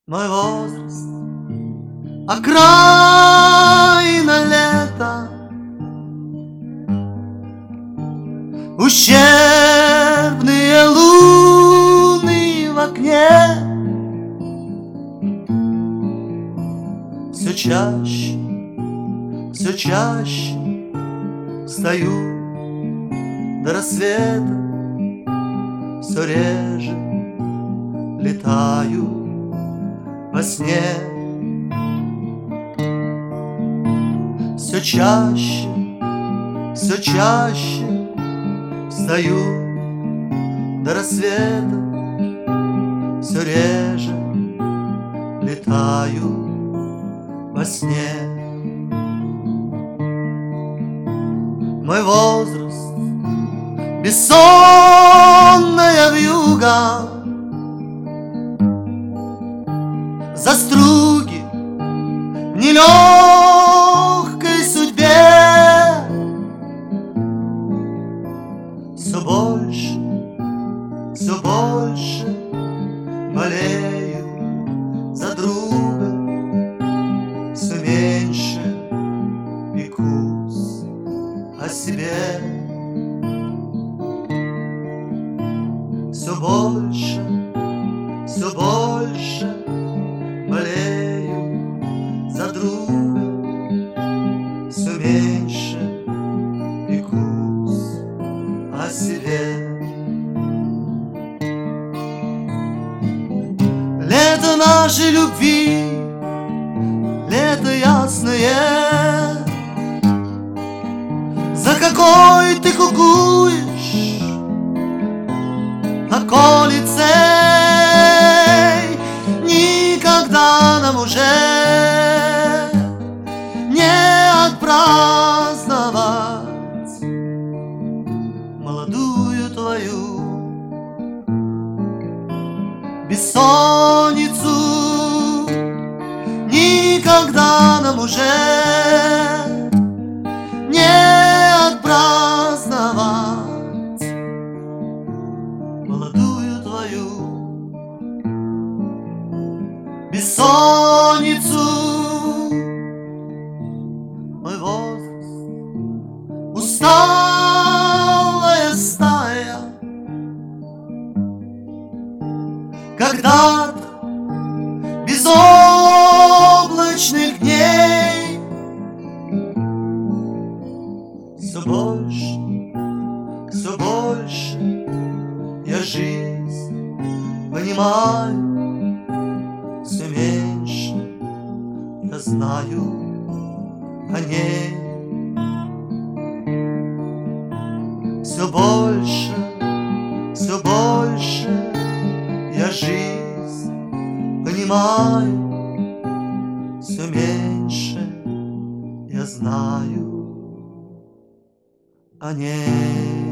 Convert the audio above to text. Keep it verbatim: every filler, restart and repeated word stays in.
Мой возраст — окраина лета, ущербные луны в окне. Все чаще, все чаще встаю до рассвета, все реже летаю во сне. Все чаще, все чаще встаю до рассвета, все реже летаю во сне. Мой возраст — бессонная вьюга, за струги в нелегкой судьбе. Все больше, все больше болею за друга, все меньше пекусь о себе. Все больше, все больше болею за друга, все меньше пекусь о себе. Лето нашей любви, лето ясное, за какой ты кукуешь околицей. Никогда нам уже не отпраздновать молодую твою бессонницу. Никогда нам уже не отпраздновать молодую твою бессонницу. Мой возраст — усталая стая, когда-то безоблачных дней. Все больше, все больше я жизнь понимаю, все меньше я знаю о ней. Все больше, все больше я жизнь понимаю, все меньше я знаю о ней.